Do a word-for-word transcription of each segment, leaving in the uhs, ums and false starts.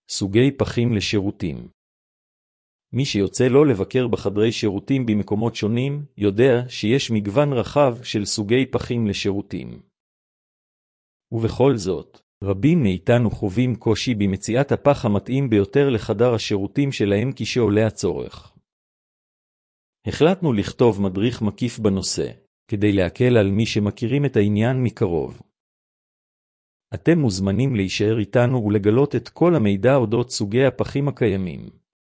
סוגי פחים לשירותים. מי שיוצא לא לבקר בחדרי שירותים במקומות שונים, יודע שיש מגוון רחב של סוגי פחים לשירותים. ובכל זאת, רבים מאיתנו חווים קושי במציאת הפח המתאים ביותר לחדר השירותים שלהם כשעולה הצורך. החלטנו לכתוב מדריך מקיף בנושא, כדי להקל על מי שמכירים את העניין מקרוב. אתם מוזמנים להישאר איתנו ולגלות את כל המידע אודות סוגי הפחים הקיימים.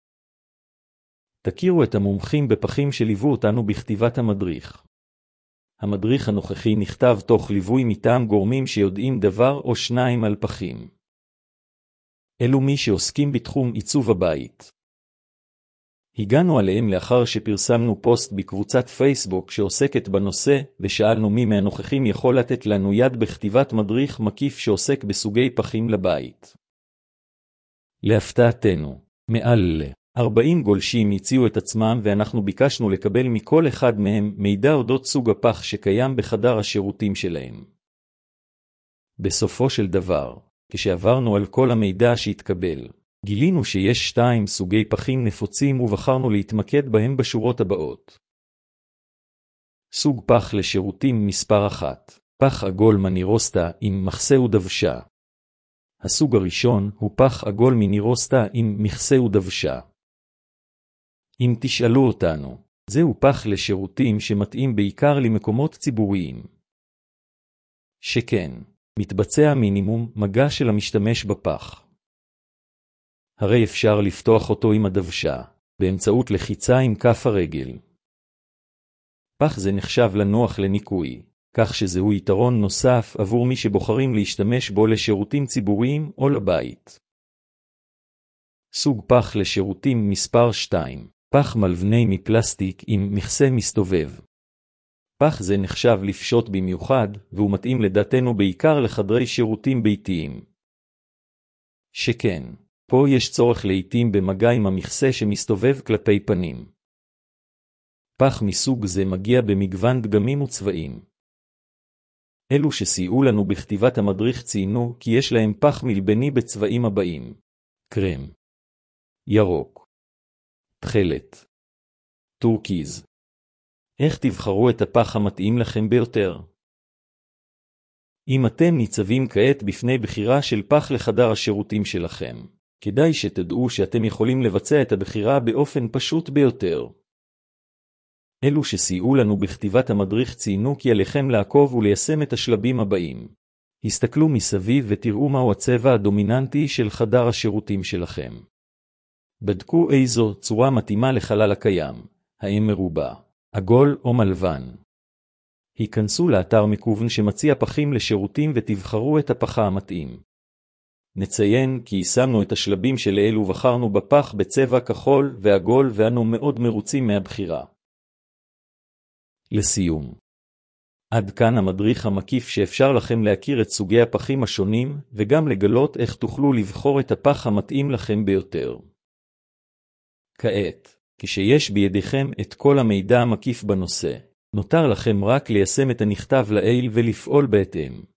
תכירו את המומחים בפחים שליוו אותנו בכתיבת המדריך. המדריך הנוכחי נכתב תוך ליווי מטעם גורמים שיודעים דבר או שניים על פחים. אלו מי שעוסקים בתחום עיצוב הבית. הגענו עליהם לאחר שפרסמנו פוסט בקבוצת פייסבוק שעוסקת בנושא, ושאלנו מי מהנוכחים יכול לתת לנו יד בכתיבת מדריך מקיף שעוסק בסוגי פחים לבית. להפתעתנו, מעל ארבעים גולשים הציעו את עצמם ואנחנו ביקשנו לקבל מכל אחד מהם מידע אודות סוג הפח שקיים בחדר השירותים שלהם. בסופו של דבר, כשעברנו על כל המידע שהתקבל, גילינו שיש שתיים סוגי פחים נפוצים ובחרנו להתמקד בהם בשורות הבאות. סוג פח לשירותים מספר אחת, פח עגול מנירוסטה עם מחסה ודבשה. הסוג הראשון הוא פח עגול מנירוסטה עם מחסה ודבשה. אם תשאלו אותנו, זהו פח לשירותים שמתאים בעיקר למקומות ציבוריים. שכן, מתבצע מינימום מגע של המשתמש בפח. הרי אפשר לפתוח אותו עם הדוושה, באמצעות לחיצה עם כף הרגל. פח זה נחשב לנוח לניקוי, כך שזהו יתרון נוסף עבור מי שבוחרים להשתמש בו לשירותים ציבוריים או לבית. סוג פח לשירותים מספר שתיים, פח מלבני מפלסטיק עם מכסה מסתובב. פח זה נחשב לפשוט במיוחד, והוא מתאים לדעתנו בעיקר לחדרי שירותים ביתיים. שכן, פה יש צורך לעתים במגע עם המכסה שמסתובב כלפי פנים. פח מסוג זה מגיע במגוון דגמים וצבעים. אלו שסייעו לנו בכתיבת המדריך ציינו כי יש להם פח מלבני בצבעים הבאים: קרם, ירוק, תכלת, טורקיז. איך תבחרו את הפח המתאים לכם ביותר? אם אתם ניצבים כעת בפני בחירה של פח לחדר השירותים שלכם, כדאי שתדעו שאתם יכולים לבצע את הבחירה באופן פשוט ביותר. אלו שסייעו לנו בכתיבת המדריך ציינו כי עליכם לעקוב וליישם את השלבים הבאים. הסתכלו מסביב ותראו מהו הצבע הדומיננטי של חדר השירותים שלכם. בדקו איזו צורה מתאימה לחלל הקיים, האם מרובע, עגול או מלבן. היכנסו לאתר מקוון שמציע פחים לשירותים ותבחרו את הפח המתאים. נציין כי יישמנו את השלבים שלאל ובחרנו בפח בצבע כחול ועגול ואנו מאוד מרוצים מהבחירה. לסיום, עד כאן המדריך המקיף שאפשר לכם להכיר את סוגי הפחים השונים וגם לגלות איך תוכלו לבחור את הפח המתאים לכם ביותר. כעת, כשיש בידיכם את כל המידע המקיף בנושא, נותר לכם רק ליישם את הנכתב לעיל ולפעול בהתאם.